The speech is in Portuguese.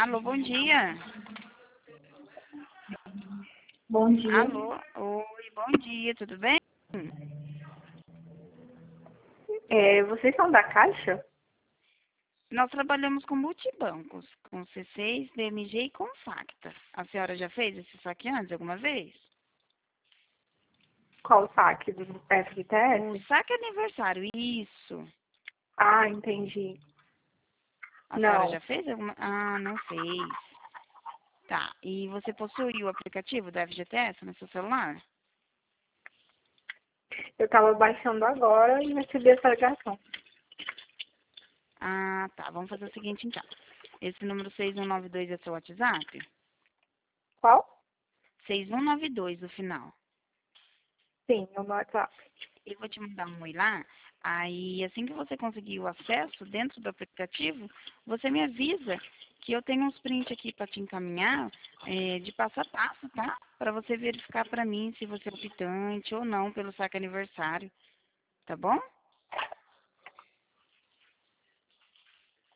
Alô, bom dia. Bom dia. Alô, oi, bom dia, tudo bem? Vocês são da Caixa? Nós trabalhamos com multibancos, com C6, DMG e com Facta. A senhora já fez esse saque antes alguma vez? Qual o saque do O FGTS? saque aniversário, isso. Ah, entendi. A senhora Não, já fez alguma? Ah, não fez. Tá, e você possui o aplicativo da FGTS no seu celular? eu estava baixando agora e recebi essa ligação. Ah, tá, vamos fazer o seguinte então. Esse número 6192 é seu WhatsApp? Qual? 6192 o final. Sim, no meu WhatsApp. Eu vou te mandar um oi lá. Aí, assim que você conseguir o acesso dentro do aplicativo, você me avisa que eu tenho uns prints aqui para te encaminhar de passo a passo, tá? Para você verificar para mim se você é optante ou não pelo saque aniversário, tá bom?